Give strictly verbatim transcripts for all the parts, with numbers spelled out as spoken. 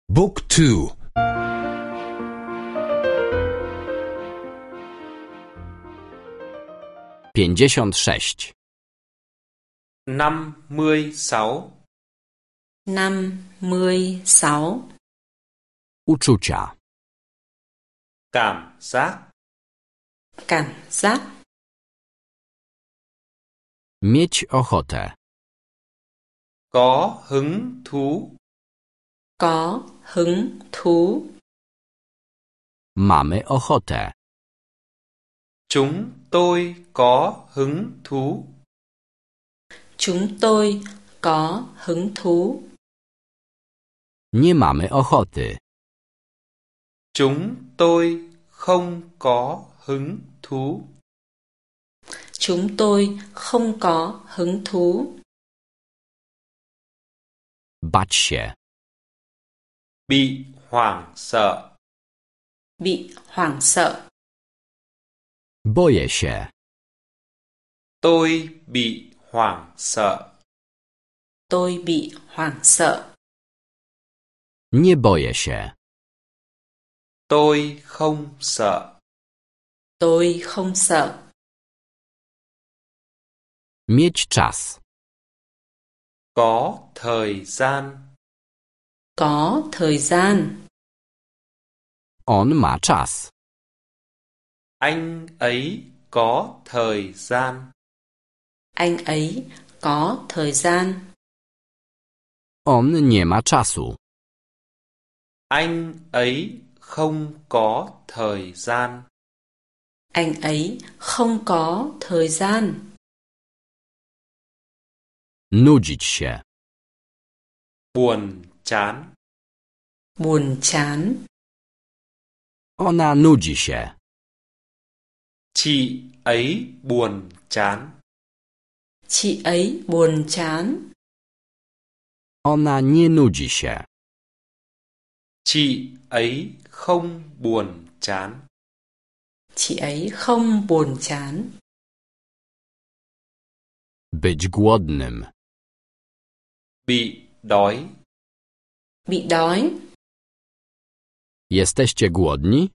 Book two. pięćdziesiąt sześć. năm mươi sáu. năm mươi sáu. Uczucia. Cảm giác. Cảm giác. Mieć ochotę. Có hứng thú. Có hứng thú. Mamy ochotę. Chúng tôi có hứng thú. Chúng tôi có hứng thú. Nie mamy ochoty. Chúng tôi không có hứng thú. Chúng tôi không có hứng thú. Bać się. Bị hoảng sợ. Bị hoảng sợ. Boję się. Tôi bị hoảng sợ. Tôi bị hoảng sợ. Nie boję się. Tôi không sợ. Tôi không sợ. Mieć czas. Có thời gian. Có thời gian. On ma czas. Anh ấy có thời gian. Anh ấy có thời gian. On nie ma czasu. Anh ấy không có thời gian. Anh ấy không có thời gian. Nudzić się. Buồn chán. Buồn chán. Ona nudzi się. Chị ấy buồn chán. Chị ấy buồn chán. Ona nie nudzi się. Chị ấy không buồn chán. Chị ấy không buồn chán. Być głodnym. Bị đói. Bị đói. Jesteście głodni?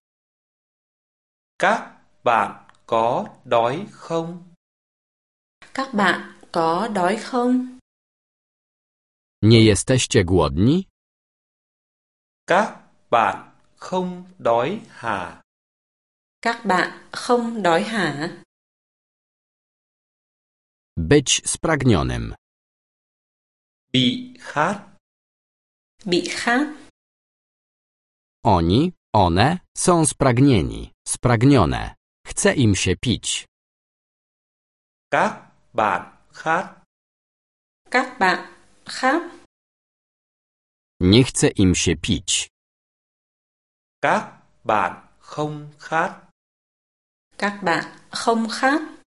Các bạn có đói không? Các bạn có đói không? Nie jesteście głodni? Các bạn không đói hả? Các bạn không đói hả? Być spragnionym. Bị khát. Bị khát. Oni, one są spragnieni, spragnione. Chce im się pić. Các bạn khát. Các bạn khát. Nie chce im się pić. Các bạn không khát. Các bạn không khát.